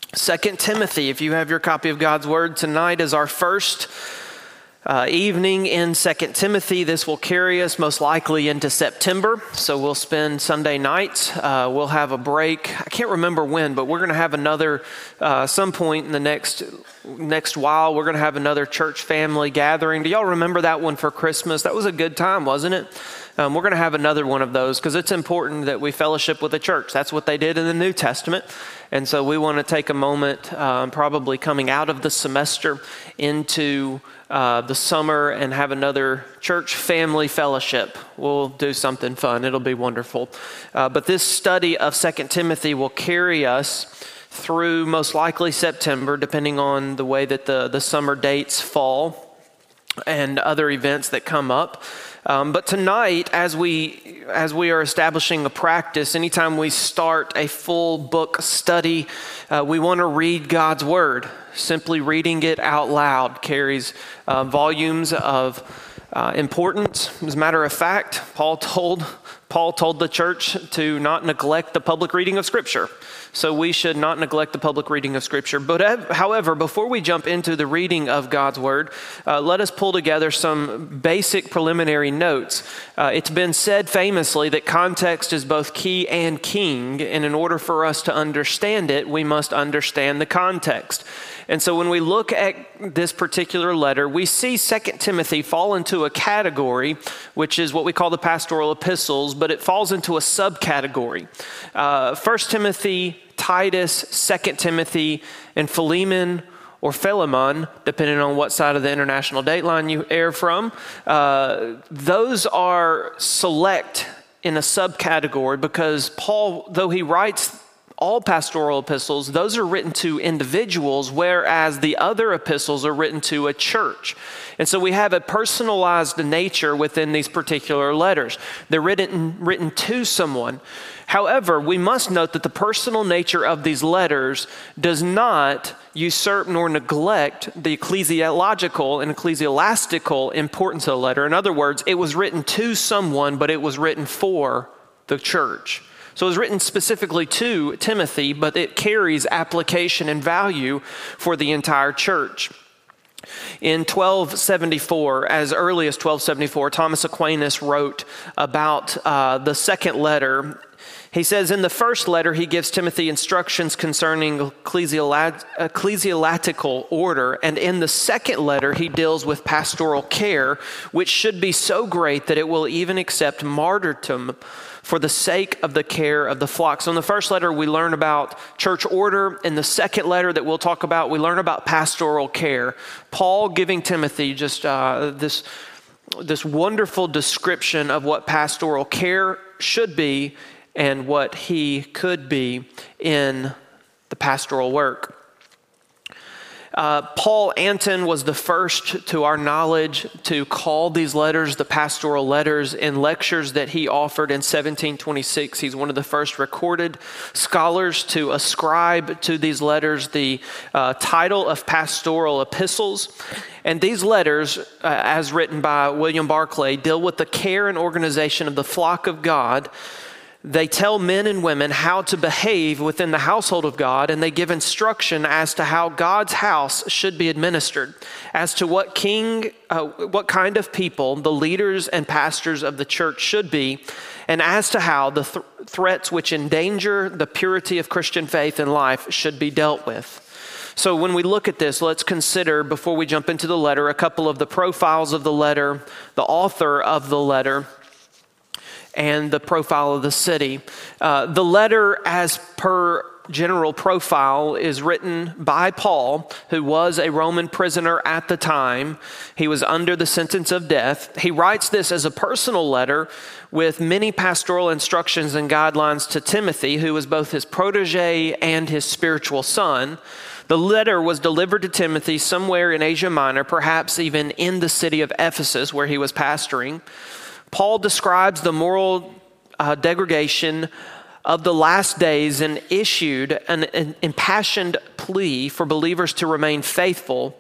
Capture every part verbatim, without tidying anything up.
Second Timothy. If you have your copy of God's Word, tonight is our first uh, evening in Second Timothy. This will carry us most likely into September, so we'll spend Sunday nights. Uh, we'll have a break. I can't remember when, but we're going to have another, uh, some point in the next next while, we're going to have another church family gathering. Do y'all remember that one for Christmas? That was a good time, wasn't it? Um, we're going to have another one of those because it's important that we fellowship with the church. That's what they did in the New Testament. And so we want to take a moment, um, probably coming out of the semester into uh, the summer, and have another church family fellowship. We'll do something fun. It'll be wonderful. Uh, but this study of Second Timothy will carry us through most likely September, depending on the way that the, the summer dates fall and other events that come up. Um, but tonight, as we as we are establishing a practice, anytime we start a full book study, uh, we want to read God's Word. Simply reading it out loud carries uh, volumes of uh, importance. As a matter of fact, Paul told Paul told the church to not neglect the public reading of Scripture. So we should not neglect the public reading of Scripture. But however, before we jump into the reading of God's Word, uh, let us pull together some basic preliminary notes. Uh, it's been said famously that context is both key and king, and in order for us to understand it, we must understand the context. And so when we look at this particular letter, we see Second Timothy fall into a category, which is what we call the pastoral epistles, but it falls into a subcategory. Uh, First Timothy, Titus, Second Timothy, and Philemon or Philemon, depending on what side of the international date line you air from, uh, those are select in a subcategory because Paul, though he writes all pastoral epistles, those are written to individuals, whereas the other epistles are written to a church. And so we have a personalized nature within these particular letters. They're written, written to someone. However, we must note that the personal nature of these letters does not usurp nor neglect the ecclesiological and ecclesiastical importance of the letter. In other words, it was written to someone, but it was written for the church. So it was written specifically to Timothy, but it carries application and value for the entire church. In twelve seventy-four, as early as twelve seventy-four, Thomas Aquinas wrote about uh, the second letter. He says, in the first letter, he gives Timothy instructions concerning ecclesialat- ecclesiastical order. And in the second letter, he deals with pastoral care, which should be so great that it will even accept martyrdom for the sake of the care of the flock. So in the first letter, we learn about church order. In the second letter that we'll talk about, we learn about pastoral care. Paul giving Timothy just uh, this, this wonderful description of what pastoral care should be and what he could be in the pastoral work. Uh, Paul Anton was the first, to our knowledge, to call these letters the pastoral letters in lectures that he offered in seventeen twenty-six. He's one of the first recorded scholars to ascribe to these letters the uh, title of pastoral epistles. And these letters, uh, as written by William Barclay, deal with the care and organization of the flock of God. They tell men and women how to behave within the household of God, and they give instruction as to how God's house should be administered, as to what king, uh, what kind of people the leaders and pastors of the church should be, and as to how the th- threats which endanger the purity of Christian faith and life should be dealt with. So when we look at this, let's consider, before we jump into the letter, a couple of the profiles of the letter, the author of the letter, and the profile of the city. Uh, the letter, as per general profile, is written by Paul, who was a Roman prisoner at the time. He was under the sentence of death. He writes this as a personal letter with many pastoral instructions and guidelines to Timothy, who was both his protege and his spiritual son. The letter was delivered to Timothy somewhere in Asia Minor, perhaps even in the city of Ephesus, where he was pastoring. Paul describes the moral uh, degradation of the last days and issued an, an impassioned plea for believers to remain faithful,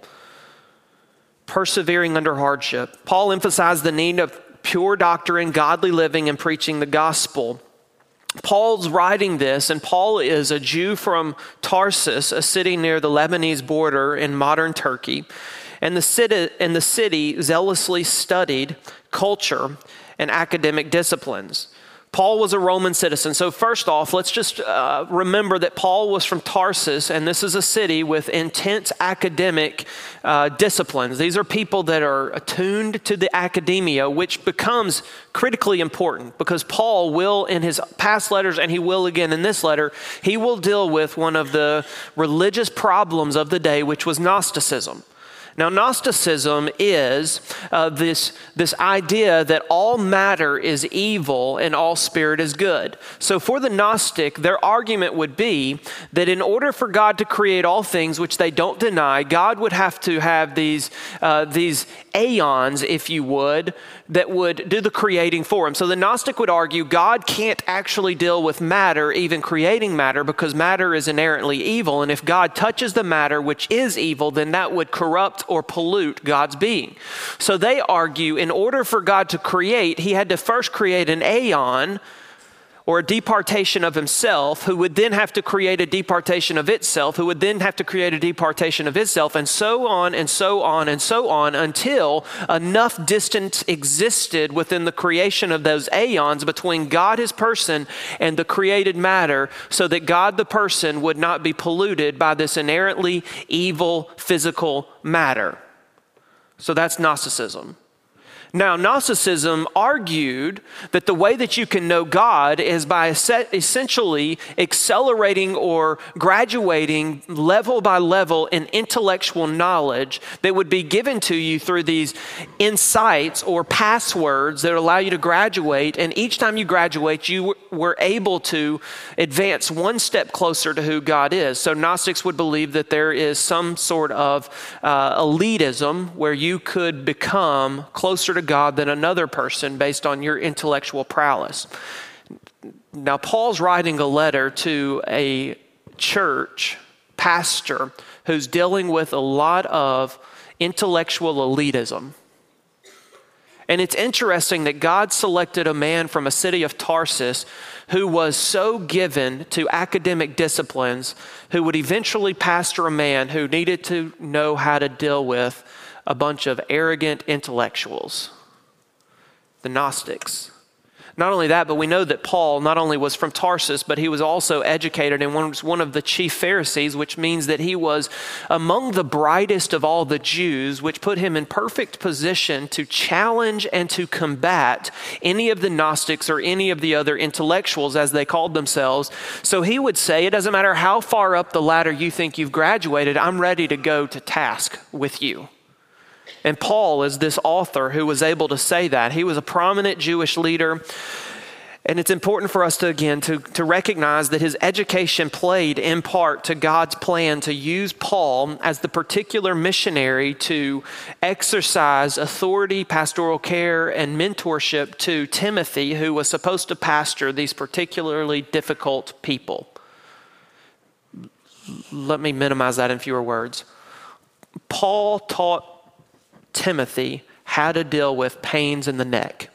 persevering under hardship. Paul emphasized the need of pure doctrine, godly living, and preaching the gospel. Paul's writing this, and Paul is a Jew from Tarsus, a city near the Lebanese border in modern Turkey. And the city, and the city zealously studied culture and academic disciplines. Paul was a Roman citizen. So first off, let's just uh, remember that Paul was from Tarsus, and this is a city with intense academic uh, disciplines. These are people that are attuned to the academia, which becomes critically important because Paul will, in his past letters, and he will again in this letter, he will deal with one of the religious problems of the day, which was Gnosticism. Now, Gnosticism is uh, this, this idea that all matter is evil and all spirit is good. So for the Gnostic, their argument would be that in order for God to create all things, which they don't deny, God would have to have these, uh, these aeons, if you would, that would do the creating for him. So the Gnostic would argue God can't actually deal with matter, even creating matter, because matter is inherently evil. And if God touches the matter, which is evil, then that would corrupt or pollute God's being. So they argue in order for God to create, he had to first create an aeon, or a departation of himself, who would then have to create a departation of itself, who would then have to create a departation of itself, and so on and so on and so on until enough distance existed within the creation of those aeons between God, his person, and the created matter, so that God, the person, would not be polluted by this inherently evil physical matter. So that's Gnosticism. Now, Gnosticism argued that the way that you can know God is by essentially accelerating or graduating level by level in intellectual knowledge that would be given to you through these insights or passwords that allow you to graduate. And each time you graduate, you were able to advance one step closer to who God is. So Gnostics would believe that there is some sort of uh, elitism where you could become closer to God than another person based on your intellectual prowess. Now, Paul's writing a letter to a church pastor who's dealing with a lot of intellectual elitism. And it's interesting that God selected a man from a city of Tarsus who was so given to academic disciplines, who would eventually pastor a man who needed to know how to deal with a bunch of arrogant intellectuals, the Gnostics. Not only that, but we know that Paul not only was from Tarsus, but he was also educated and was one of the chief Pharisees, which means that he was among the brightest of all the Jews, which put him in perfect position to challenge and to combat any of the Gnostics or any of the other intellectuals, as they called themselves. So he would say, it doesn't matter how far up the ladder you think you've graduated, I'm ready to go to task with you. And Paul is this author who was able to say that. He was a prominent Jewish leader. And it's important for us to, again, to, to recognize that his education played in part to God's plan to use Paul as the particular missionary to exercise authority, pastoral care, and mentorship to Timothy, who was supposed to pastor these particularly difficult people. Let me minimize that in fewer words. Paul taught Timothy how to deal with pains in the neck.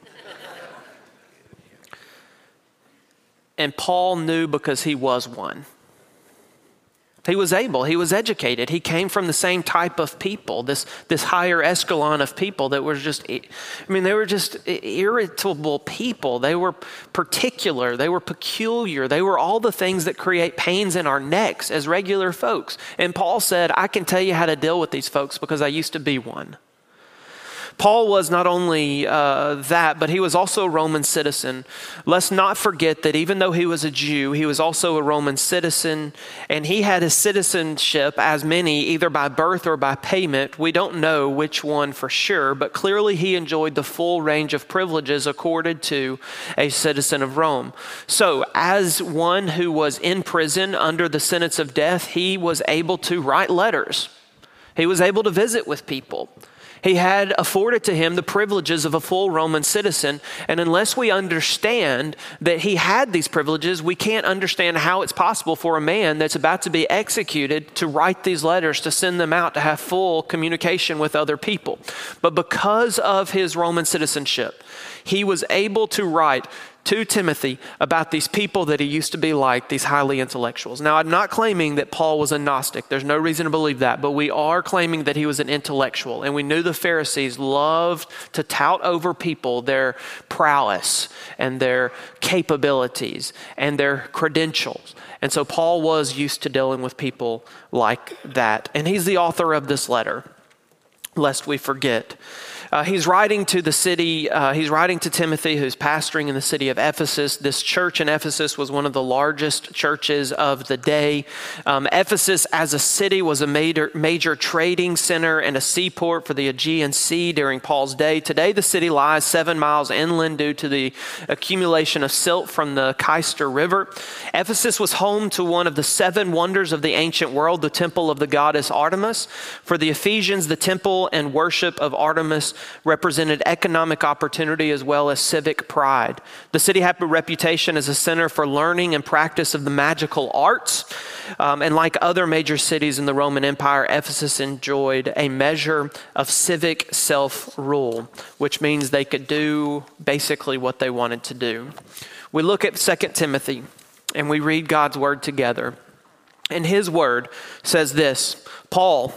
And Paul knew because he was one. He was able, he was educated. He came from the same type of people, this, this higher echelon of people that were just, I mean, they were just irritable people. They were particular, they were peculiar. They were all the things that create pains in our necks as regular folks. And Paul said, I can tell you how to deal with these folks because I used to be one. Paul was not only uh, that, but he was also a Roman citizen. Let's not forget that even though he was a Jew, he was also a Roman citizen, and he had his citizenship, as many, either by birth or by payment. We don't know which one for sure, but clearly he enjoyed the full range of privileges accorded to a citizen of Rome. So as one who was in prison under the sentence of death, he was able to write letters. He was able to visit with people. He had afforded to him the privileges of a full Roman citizen. And unless we understand that he had these privileges, we can't understand how it's possible for a man that's about to be executed to write these letters, to send them out, to have full communication with other people. But because of his Roman citizenship, he was able to write to Timothy about these people that he used to be like, these highly intellectuals. Now, I'm not claiming that Paul was a Gnostic. There's no reason to believe that, but we are claiming that he was an intellectual. And we knew the Pharisees loved to tout over people their prowess and their capabilities and their credentials. And so Paul was used to dealing with people like that. And he's the author of this letter, lest we forget. Uh, he's writing to the city, uh, he's writing to Timothy, who's pastoring in the city of Ephesus. This church in Ephesus was one of the largest churches of the day. Um, Ephesus as a city was a major, major trading center and a seaport for the Aegean Sea during Paul's day. Today, the city lies seven miles inland due to the accumulation of silt from the Cayster River. Ephesus was home to one of the seven wonders of the ancient world, the temple of the goddess Artemis. For the Ephesians, the temple and worship of Artemis represented economic opportunity as well as civic pride. The city had a reputation as a center for learning and practice of the magical arts. Um, and like other major cities in the Roman Empire, Ephesus enjoyed a measure of civic self-rule, which means they could do basically what they wanted to do. We look at Second Timothy and we read God's word together. And his word says this: Paul,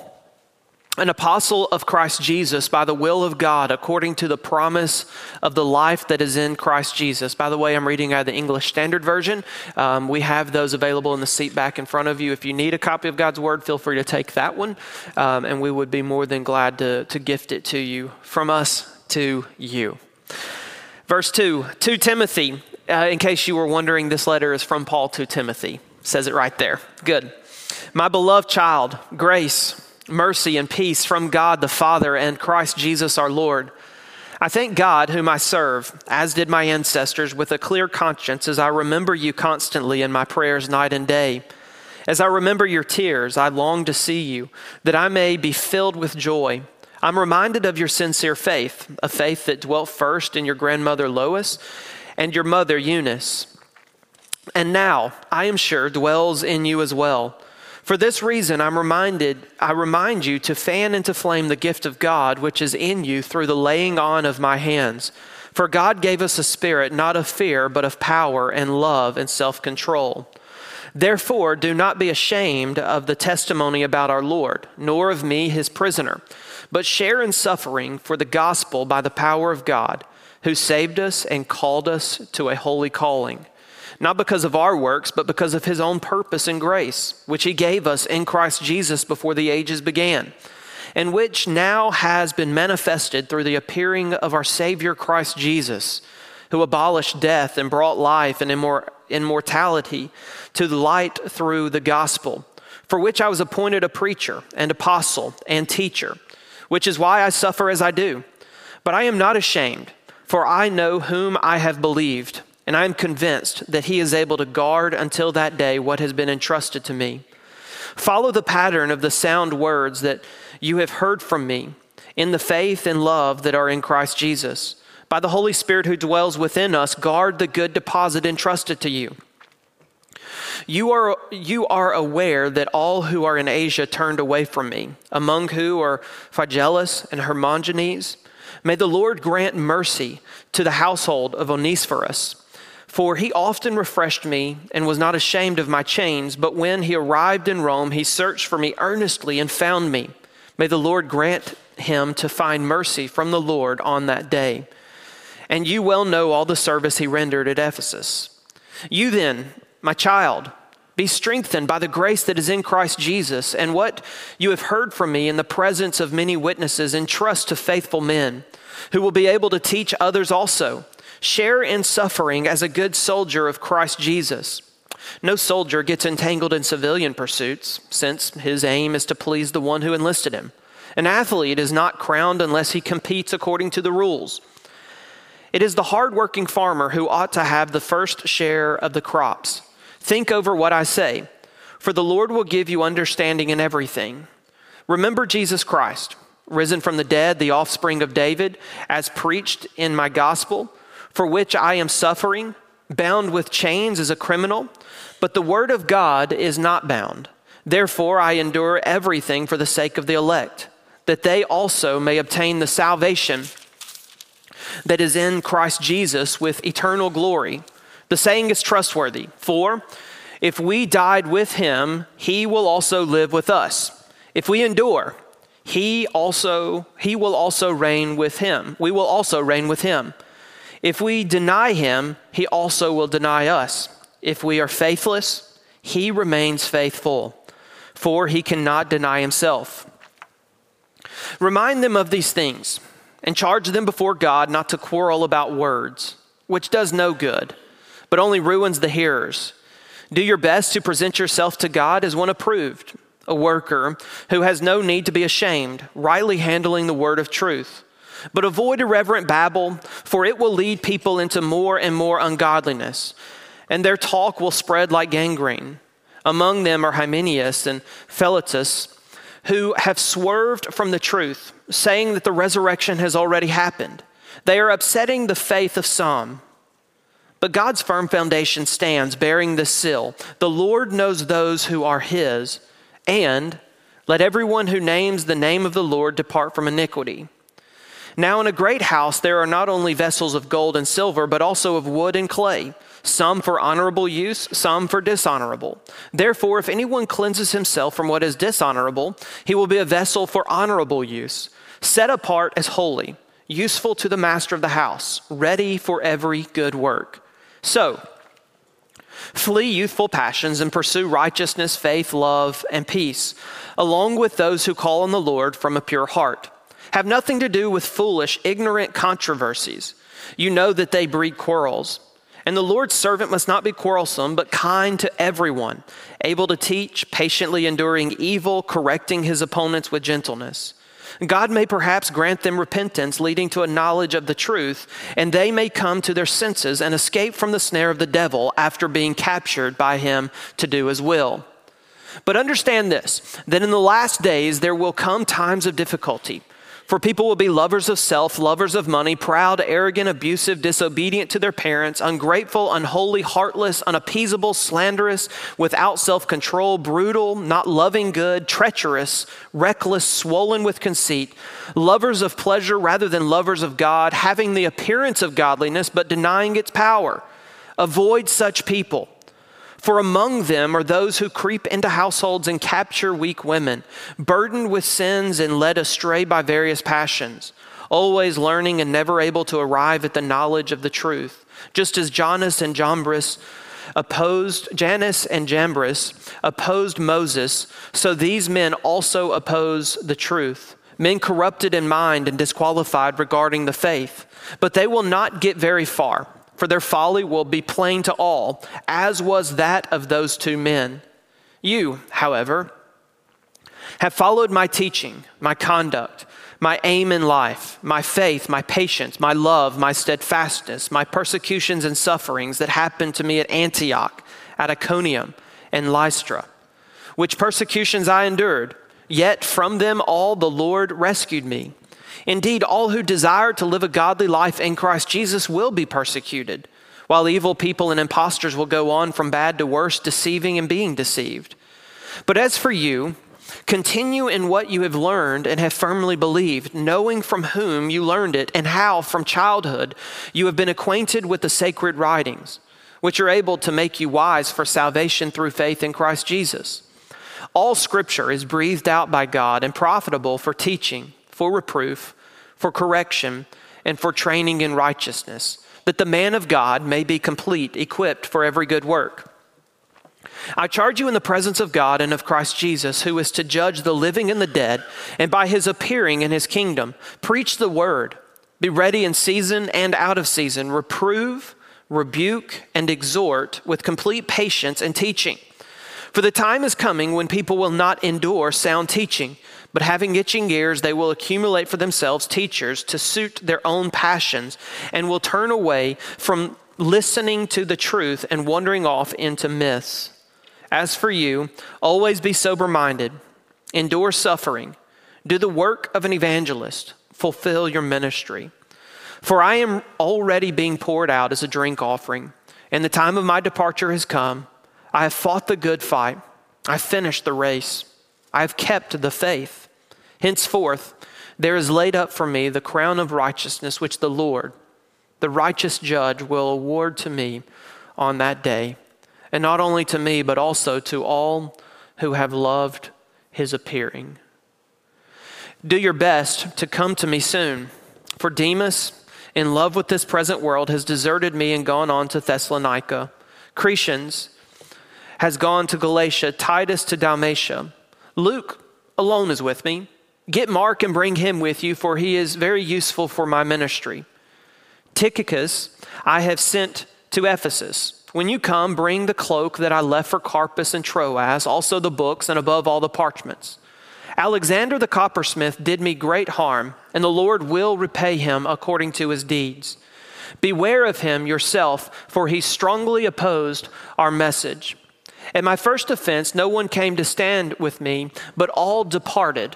an apostle of Christ Jesus by the will of God, according to the promise of the life that is in Christ Jesus. By the way, I'm reading out of the English Standard Version. Um, we have those available in the seat back in front of you. If you need a copy of God's Word, feel free to take that one. Um, and we would be more than glad to, to gift it to you, from us to you. Verse two, to Timothy. Uh, in case you were wondering, this letter is from Paul to Timothy. It says it right there. Good. My beloved child, grace, mercy and peace from God the Father and Christ Jesus our Lord. I thank God whom I serve, as did my ancestors, with a clear conscience as I remember you constantly in my prayers night and day. As I remember your tears, I long to see you, that I may be filled with joy. I'm reminded of your sincere faith, a faith that dwelt first in your grandmother Lois and your mother Eunice, and now, I am sure, dwells in you as well. For this reason, I'm reminded, I remind you to fan into flame the gift of God, which is in you through the laying on of my hands. For God gave us a spirit, not of fear, but of power and love and self-control. Therefore, do not be ashamed of the testimony about our Lord, nor of me, his prisoner, but share in suffering for the gospel by the power of God, who saved us and called us to a holy calling. Not because of our works, but because of his own purpose and grace, which he gave us in Christ Jesus before the ages began, and which now has been manifested through the appearing of our Savior Christ Jesus, who abolished death and brought life and immor- immortality to the light through the gospel, for which I was appointed a preacher and apostle and teacher, which is why I suffer as I do. But I am not ashamed, for I know whom I have believed, and I am convinced that he is able to guard until that day what has been entrusted to me. Follow the pattern of the sound words that you have heard from me in the faith and love that are in Christ Jesus. By the Holy Spirit who dwells within us, guard the good deposit entrusted to you. You are, you are aware that all who are in Asia turned away from me, among whom are Phygellus and Hermogenes. May the Lord grant mercy to the household of Onesiphorus, for he often refreshed me and was not ashamed of my chains, but when he arrived in Rome, he searched for me earnestly and found me. May the Lord grant him to find mercy from the Lord on that day. And you well know all the service he rendered at Ephesus. You then, my child, be strengthened by the grace that is in Christ Jesus, and what you have heard from me in the presence of many witnesses, entrust to faithful men who will be able to teach others also. Share in suffering as a good soldier of Christ Jesus. No soldier gets entangled in civilian pursuits, since his aim is to please the one who enlisted him. An athlete is not crowned unless he competes according to the rules. It is the hardworking farmer who ought to have the first share of the crops. Think over what I say, for the Lord will give you understanding in everything. Remember Jesus Christ, risen from the dead, the offspring of David, as preached in my gospel, for which I am suffering, bound with chains as a criminal, but the word of God is not bound. Therefore I endure everything for the sake of the elect, that they also may obtain the salvation that is in Christ Jesus with eternal glory. The saying is trustworthy, for if we died with him, he will also live with us. If we endure, he also he will also reign with him. We will also reign with him. If we deny him, he also will deny us. If we are faithless, he remains faithful, for he cannot deny himself. Remind them of these things and charge them before God not to quarrel about words, which does no good, but only ruins the hearers. Do your best to present yourself to God as one approved, a worker who has no need to be ashamed, rightly handling the word of truth. But avoid irreverent babble, for it will lead people into more and more ungodliness, and their talk will spread like gangrene. Among them are Hymenaeus and Philetus, who have swerved from the truth, saying that the resurrection has already happened. They are upsetting the faith of some. But God's firm foundation stands, bearing this seal: the Lord knows those who are his, and let everyone who names the name of the Lord depart from iniquity. Now in a great house there are not only vessels of gold and silver, but also of wood and clay, some for honorable use, some for dishonorable. Therefore, if anyone cleanses himself from what is dishonorable, he will be a vessel for honorable use, set apart as holy, useful to the master of the house, ready for every good work. So, flee youthful passions and pursue righteousness, faith, love, and peace, along with those who call on the Lord from a pure heart. Have nothing to do with foolish, ignorant controversies. You know that they breed quarrels. And the Lord's servant must not be quarrelsome, but kind to everyone, able to teach, patiently enduring evil, correcting his opponents with gentleness. God may perhaps grant them repentance, leading to a knowledge of the truth, and they may come to their senses and escape from the snare of the devil after being captured by him to do his will. But understand this, that in the last days there will come times of difficulty. For people will be lovers of self, lovers of money, proud, arrogant, abusive, disobedient to their parents, ungrateful, unholy, heartless, unappeasable, slanderous, without self-control, brutal, not loving good, treacherous, reckless, swollen with conceit, lovers of pleasure rather than lovers of God, having the appearance of godliness but denying its power. Avoid such people. For among them are those who creep into households and capture weak women, burdened with sins and led astray by various passions, always learning and never able to arrive at the knowledge of the truth. Just as Jannes and Jambres opposed, Jannes and Jambres opposed Moses, so these men also oppose the truth. Men corrupted in mind and disqualified regarding the faith, but they will not get very far. For their folly will be plain to all, as was that of those two men. You, however, have followed my teaching, my conduct, my aim in life, my faith, my patience, my love, my steadfastness, my persecutions and sufferings that happened to me at Antioch, at Iconium, and Lystra, which persecutions I endured, yet from them all the Lord rescued me. Indeed, all who desire to live a godly life in Christ Jesus will be persecuted, while evil people and impostors will go on from bad to worse, deceiving and being deceived. But as for you, continue in what you have learned and have firmly believed, knowing from whom you learned it and how from childhood you have been acquainted with the sacred writings, which are able to make you wise for salvation through faith in Christ Jesus. All scripture is breathed out by God and profitable for teaching, for reproof, for correction, and for training in righteousness, that the man of God may be complete, equipped for every good work. I charge you in the presence of God and of Christ Jesus, who is to judge the living and the dead, and by his appearing in his kingdom, preach the word. Be ready in season and out of season. Reprove, rebuke, and exhort with complete patience and teaching. For the time is coming when people will not endure sound teaching, but having itching ears, they will accumulate for themselves teachers to suit their own passions, and will turn away from listening to the truth and wandering off into myths. As for you, always be sober-minded, endure suffering, do the work of an evangelist, fulfill your ministry. For I am already being poured out as a drink offering, and the time of my departure has come. I have fought the good fight. I have finished the race. I have kept the faith. Henceforth, there is laid up for me the crown of righteousness, which the Lord, the righteous judge, will award to me on that day, and not only to me, but also to all who have loved his appearing. Do your best to come to me soon, for Demas, in love with this present world, has deserted me and gone on to Thessalonica. Crescens has gone to Galatia, Titus to Dalmatia. Luke alone is with me. Get Mark and bring him with you, for he is very useful for my ministry. Tychicus I have sent to Ephesus. When you come, bring the cloak that I left for Carpus and Troas, also the books, and above all the parchments. Alexander the coppersmith did me great harm, and the Lord will repay him according to his deeds. Beware of him yourself, for he strongly opposed our message. At my first offense, no one came to stand with me, but all departed.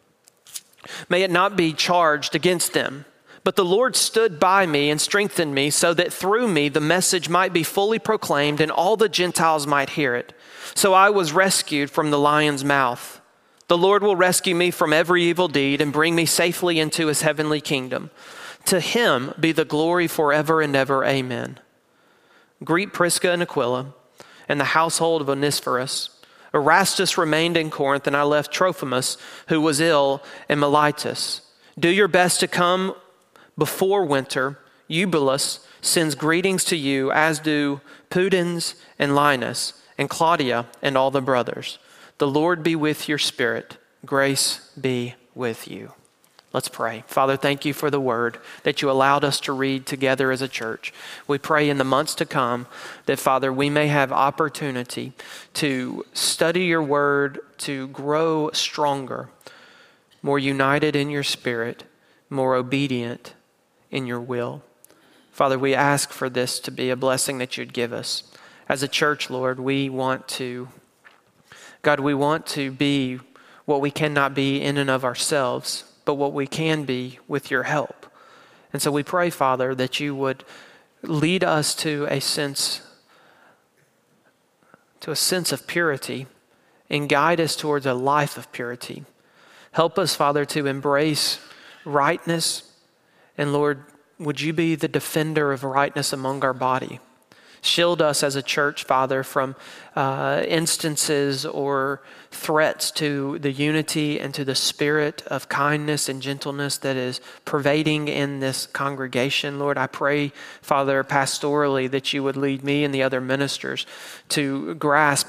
May it not be charged against them. But the Lord stood by me and strengthened me, so that through me the message might be fully proclaimed and all the Gentiles might hear it. So I was rescued from the lion's mouth. The Lord will rescue me from every evil deed and bring me safely into his heavenly kingdom. To him be the glory forever and ever. Amen. Greet Prisca and Aquila and the household of Onesiphorus. Erastus remained in Corinth, and I left Trophimus, who was ill, in Miletus. Do your best to come before winter. Eubulus sends greetings to you, as do Pudens and Linus and Claudia and all the brothers. The Lord be with your spirit. Grace be with you. Let's pray. Father, thank you for the word that you allowed us to read together as a church. We pray in the months to come that, Father, we may have opportunity to study your word, to grow stronger, more united in your spirit, more obedient in your will. Father, we ask for this to be a blessing that you'd give us. As a church, Lord, we want to, God, we want to be what we cannot be in and of ourselves, but what we can be with your help. And so we pray, Father, that you would lead us to a sense, to a sense of purity and guide us towards a life of purity. Help us, Father, to embrace rightness. And Lord, would you be the defender of rightness among our body? Shield us as a church, Father, from uh, instances or threats to the unity and to the spirit of kindness and gentleness that is pervading in this congregation. Lord, I pray, Father, pastorally, that you would lead me and the other ministers to grasp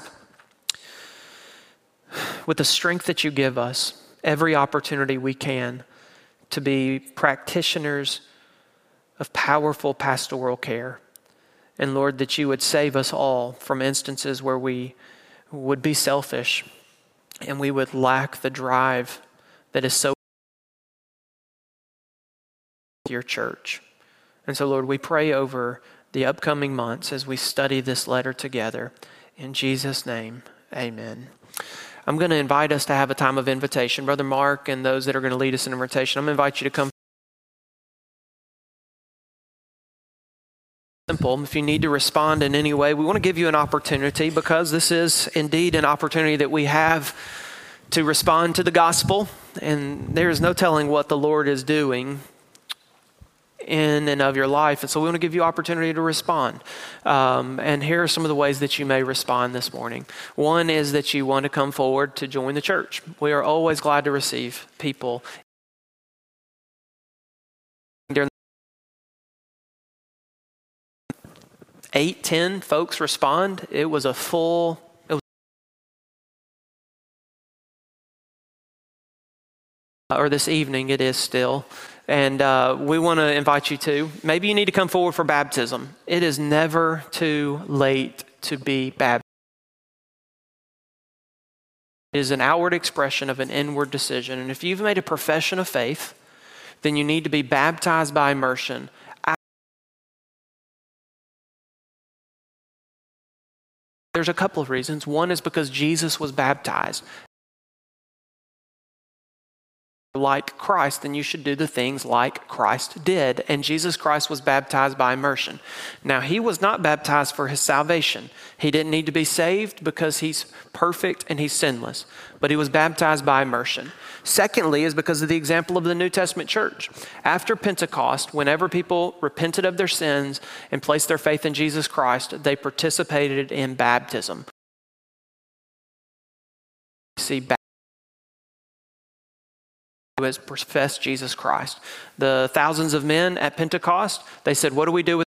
with the strength that you give us every opportunity we can to be practitioners of powerful pastoral care. And Lord, that you would save us all from instances where we would be selfish and we would lack the drive that is so your church. And so, Lord, we pray over the upcoming months as we study this letter together. In Jesus' name, amen. I'm going to invite us to have a time of invitation. Brother Mark and those that are going to lead us in invitation, I'm going to invite you to come. Simple. If you need to respond in any way, we want to give you an opportunity, because this is indeed an opportunity that we have to respond to the gospel, and there is no telling what the Lord is doing in and of your life. And so we want to give you opportunity to respond. Um, and here are some of the ways that you may respond this morning. One is that you want to come forward to join the church. We are always glad to receive people. Eight, ten folks respond. It was a full, it was, or this evening it is still. And uh, we want to invite you to. Maybe you need to come forward for baptism. It is never too late to be baptized. It is an outward expression of an inward decision. And if you've made a profession of faith, then you need to be baptized by immersion. There's a couple of reasons. One is because Jesus was baptized. like Christ, then you should do the things like Christ did. And Jesus Christ was baptized by immersion. Now, he was not baptized for his salvation. He didn't need to be saved because he's perfect and he's sinless, but he was baptized by immersion. Secondly, is because of the example of the New Testament church. After Pentecost, whenever people repented of their sins and placed their faith in Jesus Christ, they participated in baptism. See, who has professed Jesus Christ. The thousands of men at Pentecost, they said, what do we do with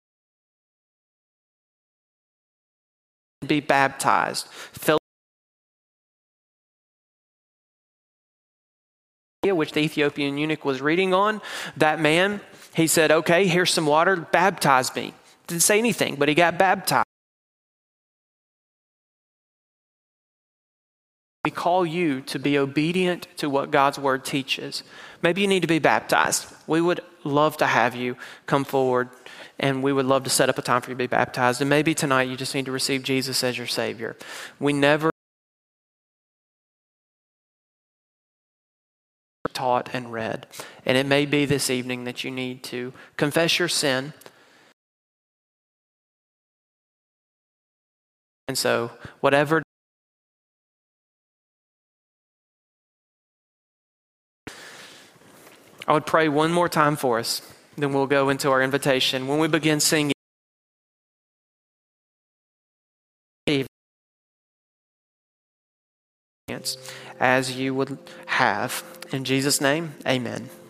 be baptized? Philip, which the Ethiopian eunuch was reading on, that man, he said, okay, here's some water, baptize me. Didn't say anything, but he got baptized. We call you to be obedient to what God's word teaches. Maybe you need to be baptized. We would love to have you come forward, and we would love to set up a time for you to be baptized. And maybe tonight you just need to receive Jesus as your Savior. We never taught and read. And it may be this evening that you need to confess your sin. And so whatever I would pray one more time for us, then we'll go into our invitation. When we begin singing, as you would have. In Jesus' name, amen.